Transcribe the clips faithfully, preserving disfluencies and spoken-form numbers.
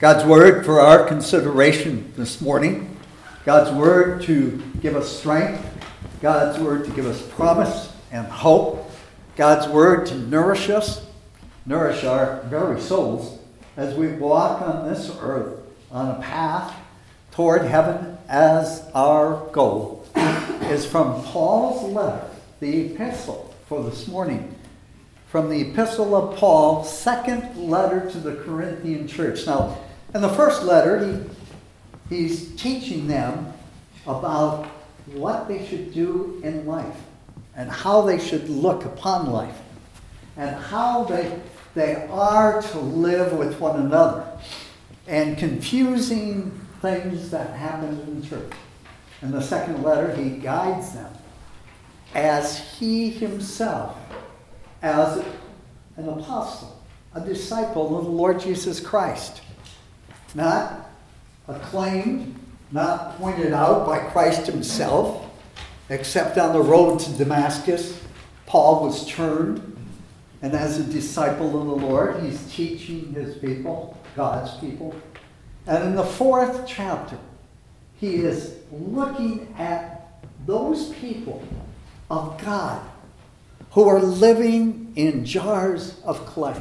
God's word for our consideration this morning. God's word to give us strength. God's word to give us promise and hope. God's word to nourish us, nourish our very souls as we walk on this earth on a path toward heaven as our goal, is from Paul's letter, the epistle for this morning. From the epistle of Paul, second letter to the Corinthian church. Now, in the first letter, he, he's teaching them about what they should do in life and how they should look upon life and how they, they are to live with one another and confusing things that happen in the church. In the second letter, he guides them as he himself, as an apostle, a disciple of the Lord Jesus Christ. Not acclaimed, not pointed out by Christ himself, except on the road to Damascus, Paul was turned, and as a disciple of the Lord, he's teaching his people, God's people. And in the fourth chapter, he is looking at those people of God who are living in jars of clay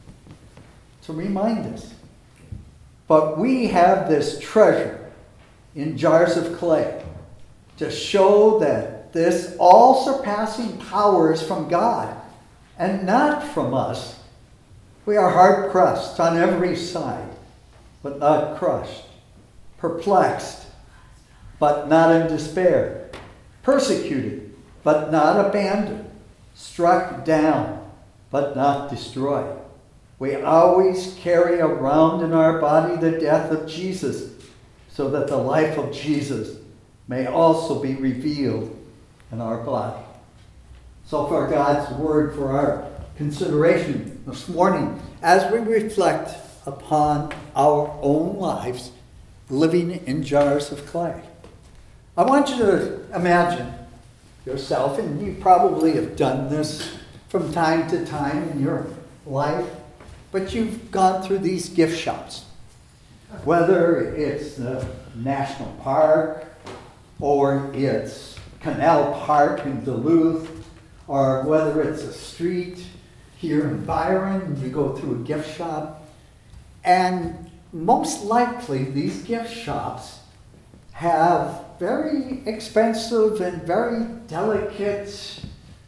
to remind us. But we have this treasure in jars of clay to show that this all-surpassing power is from God and not from us. We are hard-pressed on every side, but not crushed, perplexed, but not in despair, persecuted, but not abandoned, struck down, but not destroyed. We always carry around in our body the death of Jesus, so that the life of Jesus may also be revealed in our body. So for God's word for our consideration this morning, as we reflect upon our own lives living in jars of clay. I want you to imagine yourself, and you probably have done this from time to time in your life, but you've gone through these gift shops. Whether it's the National Park, or it's Canal Park in Duluth, or whether it's a street here in Byron, and you go through a gift shop. And most likely these gift shops have very expensive and very delicate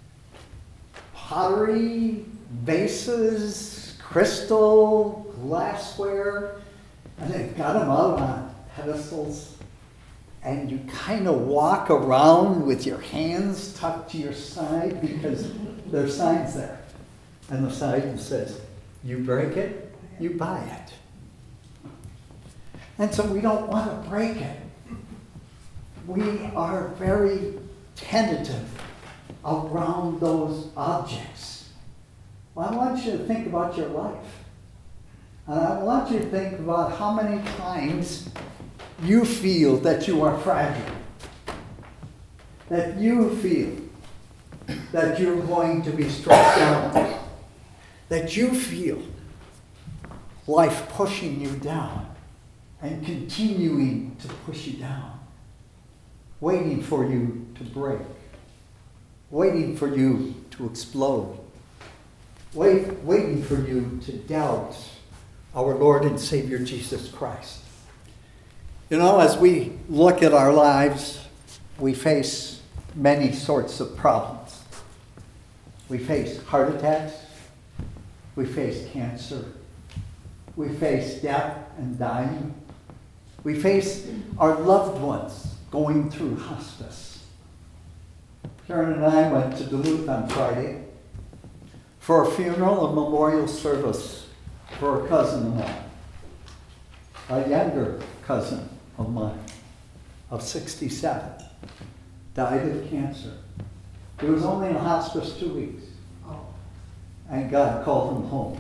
pottery, vases, crystal, glassware, and they've got them out on pedestals. And you kind of walk around with your hands tucked to your side because there's signs there. And the sign says, you break it, you buy it. And so we don't want to break it. We are very tentative around those objects. Well, I want you to think about your life. And I want you to think about how many times you feel that you are fragile. That you feel that you're going to be struck down. That you feel life pushing you down and continuing to push you down. Waiting for you to break. Waiting for you to explode. Wait, waiting for you to doubt our Lord and Savior Jesus Christ. You know, as we look at our lives, we face many sorts of problems. We face heart attacks. We face cancer. We face death and dying. We face our loved ones going through hospice. Karen and I went to Duluth on Friday for a funeral and memorial service for a cousin of mine, a younger cousin of mine, of sixty-seven, died of cancer. He was only in hospice two weeks, and God called him home.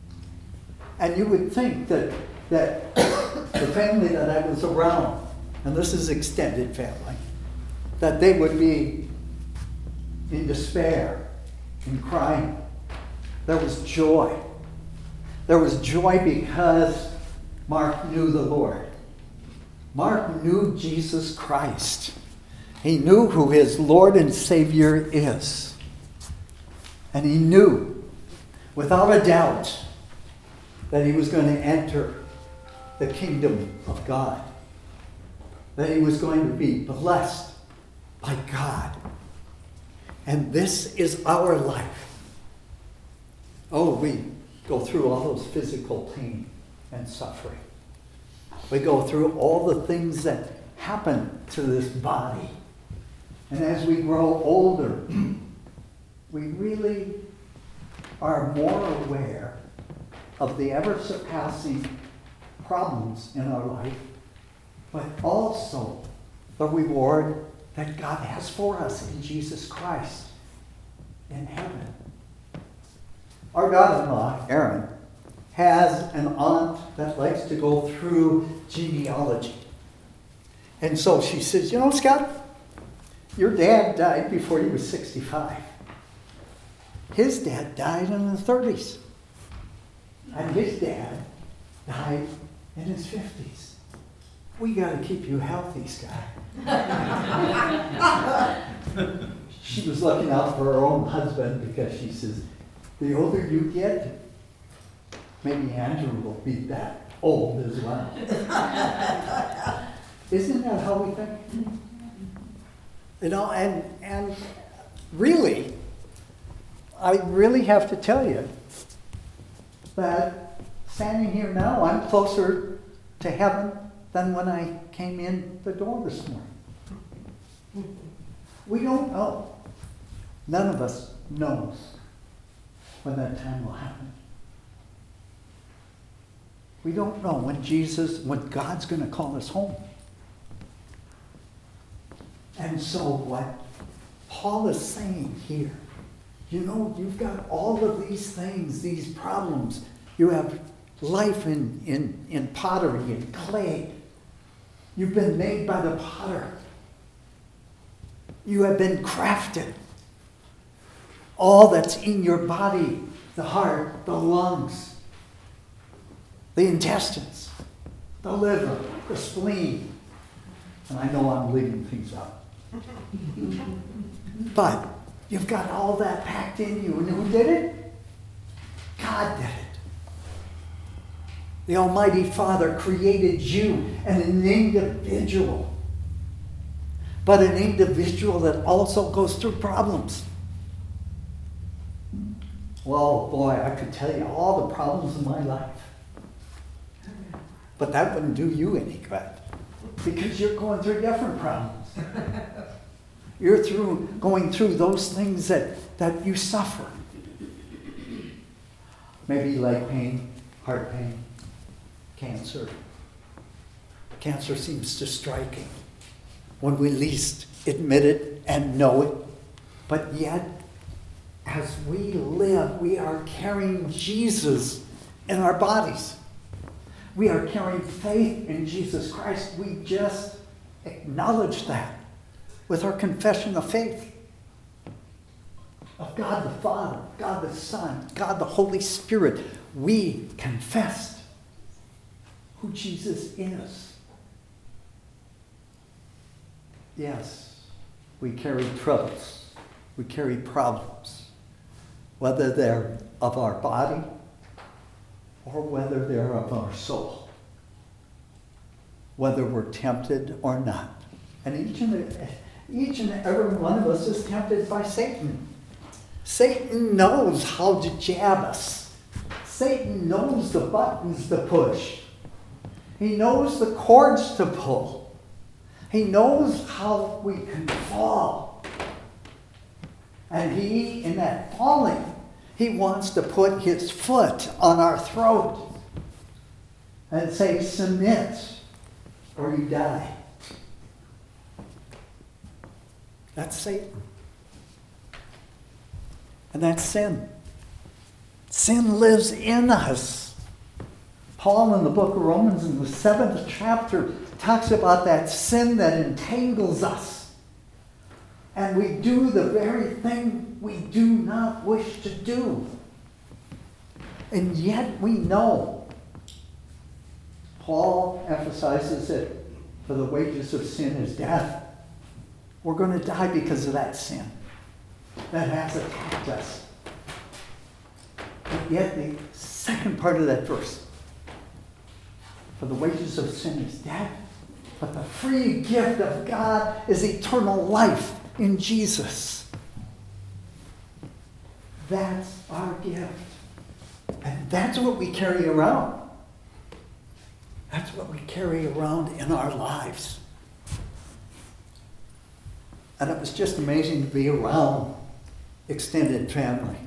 And you would think that, that the family that I was around, and this is extended family, that they would be in despair, in crying. There was joy. There was joy because Mark knew the Lord. Mark knew Jesus Christ. He knew who his Lord and Savior is. And he knew, without a doubt, that he was going to enter the kingdom of God. That he was going to be blessed by God. And this is our life. Oh, we go through all those physical pain and suffering. We go through all the things that happen to this body. And as we grow older, we really are more aware of the ever-surpassing problems in our life, but also the reward that God has for us in Jesus Christ in heaven. Our daughter-in-law, Erin, has an aunt that likes to go through genealogy. And so she says, you know, Scott, your dad died before he was sixty-five. His dad died in the thirties. And his dad died in his fifties. We got to keep you healthy, Scott. She was looking out for her own husband because she says, the older you get, maybe Andrew will be that old as well. Isn't that how we think? You know, and and really, I really have to tell you that standing here now, I'm closer to heaven than when I came in the door this morning. We don't know. None of us knows when that time will happen. We don't know when Jesus, when God's going to call us home. And so what Paul is saying here, you know, you've got all of these things, these problems. You have life in, in, in pottery and clay. You've been made by the potter. You have been crafted. All that's in your body, the heart, the lungs, the intestines, the liver, the spleen. And I know I'm leaving things out. But you've got all that packed in you. And who did it? God did it. The Almighty Father created you and an individual. But an individual that also goes through problems. Well, boy, I could tell you all the problems in my life. But that wouldn't do you any good. Because you're going through different problems. You're through going through those things that, that you suffer. Maybe leg pain, heart pain, cancer. Cancer seems to strike when we least admit it and know it. But yet, as we live, we are carrying Jesus in our bodies. We are carrying faith in Jesus Christ. We just acknowledge that with our confession of faith. Of God the Father, God the Son, God the Holy Spirit. We confessed who Jesus is. Yes, we carry troubles. We carry problems. Whether they're of our body or whether they're of our soul. Whether we're tempted or not. And each and, each and every one of us is tempted by Satan. Satan knows how to jab us. Satan knows the buttons to push. He knows the cords to pull. He knows how we can fall. And he, in that falling, he wants to put his foot on our throat and say, submit or you die. That's Satan. And that's sin. Sin lives in us. Paul in the book of Romans in the seventh chapter talks about that sin that entangles us. And we do the very thing we do not wish to do. And yet we know. Paul emphasizes that for the wages of sin is death. We're going to die because of that sin that has attacked us. But yet the second part of that verse, for the wages of sin is death, but the free gift of God is eternal life in Jesus. That's our gift. And that's what we carry around. That's what we carry around in our lives. And it was just amazing to be around extended family.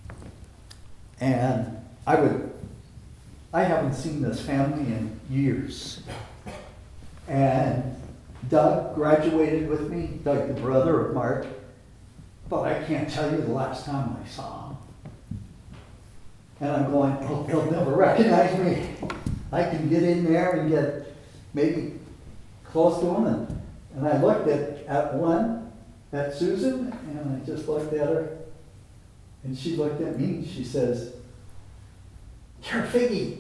And I would, I haven't seen this family in years. And Doug graduated with me, Doug, the brother of Mark, but I can't tell you the last time I saw him. And I'm going, oh, he'll never recognize me. I can get in there and get maybe close to him. And, and I looked at, at one, at Susan, and I just looked at her. And she looked at me and she says, "You're a figgy."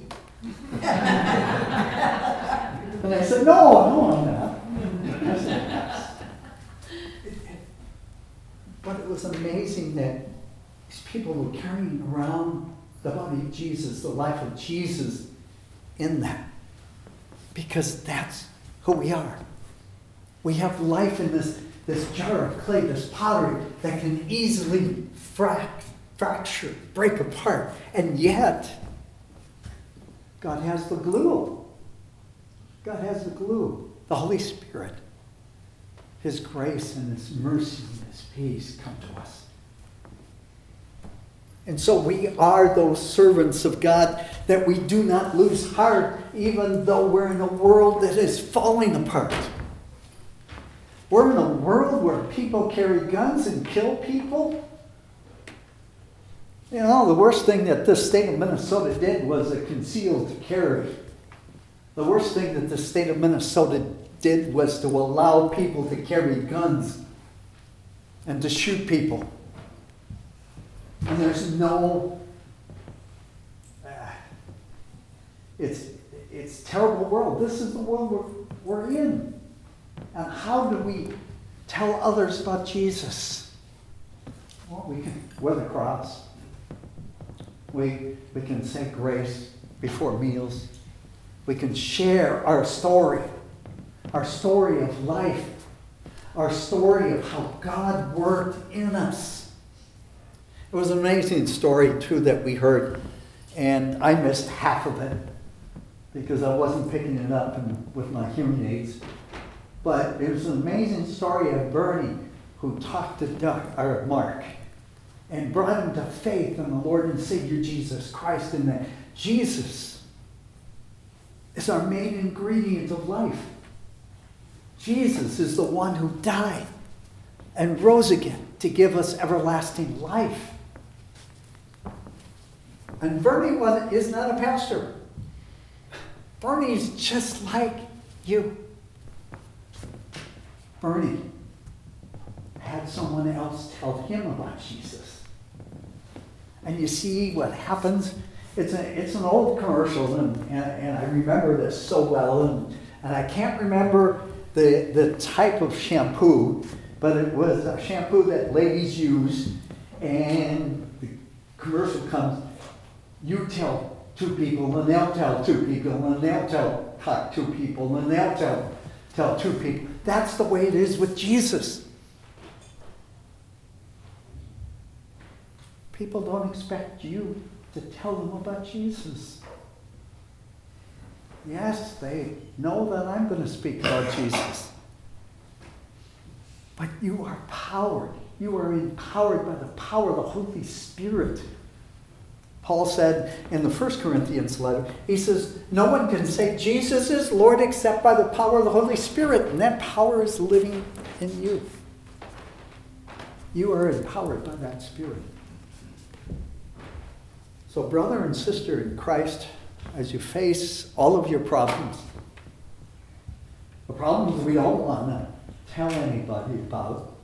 And I said, no, no, I'm not. I said, yes. But it was amazing that these people were carrying around the body of Jesus, the life of Jesus in them. Because that's who we are. We have life in this, this jar of clay, this pottery that can easily frac- fracture, break apart. And yet, God has the glue. God has the glue, the Holy Spirit. His grace and His mercy and His peace come to us. And so we are those servants of God that we do not lose heart, even though we're in a world that is falling apart. We're in a world where people carry guns and kill people. You know, the worst thing that this state of Minnesota did was a concealed carry. The worst thing that the state of Minnesota did was to allow people to carry guns and to shoot people. And there's no, uh, it's it's a terrible world. This is the world we're, we're in. And how do we tell others about Jesus? Well, we can wear the cross. We, we can say grace before meals. We can share our story, our story of life, our story of how God worked in us. It was an amazing story, too, that we heard, and I missed half of it because I wasn't picking it up in, with my hearing aids. But it was an amazing story of Bernie, who talked to Doug, or Mark, and brought him to faith in the Lord and Savior Jesus Christ, and that Jesus is our main ingredient of life. Jesus is the one who died and rose again to give us everlasting life. And Bernie is not a pastor. Bernie's just like you. Bernie had someone else tell him about Jesus. And you see what happens. It's a it's an old commercial, and, and, and I remember this so well, and, and I can't remember the the type of shampoo, but it was a shampoo that ladies use, and the commercial comes, you tell two people, and they'll tell two people, and they'll tell two people, and they'll tell, tell two people. That's the way it is with Jesus. People don't expect you to tell them about Jesus. Yes, they know that I'm going to speak about Jesus. But you are powered. You are empowered by the power of the Holy Spirit. Paul said in the First Corinthians letter, he says, no one can say Jesus is Lord except by the power of the Holy Spirit. And that power is living in you. You are empowered by that Spirit. So brother and sister in Christ, as you face all of your problems, the problems we don't want to tell anybody about,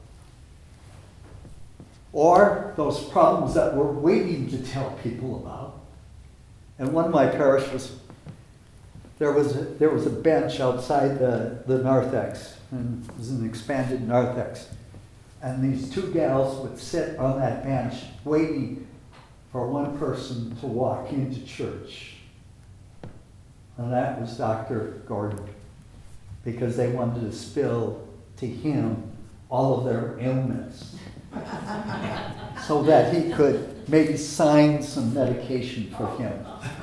or those problems that we're waiting to tell people about. And one of my parishes there was a, there was a bench outside the, the narthex, and it was an expanded narthex. And these two gals would sit on that bench waiting for one person to walk into church. And that was Doctor Gordon, because they wanted to spill to him all of their ailments so that he could maybe sign some medication for him.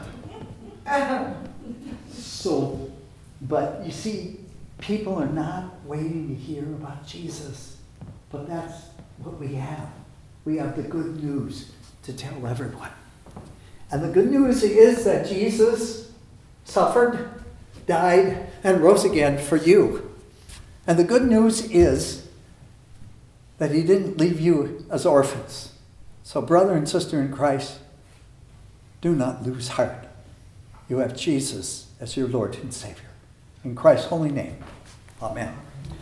So, but you see, people are not waiting to hear about Jesus, but that's what we have. We have the good news to tell everyone. And the good news is that Jesus suffered, died, and rose again for you. And the good news is that he didn't leave you as orphans. So brother and sister in Christ, do not lose heart. You have Jesus as your Lord and Savior. In Christ's holy name, amen.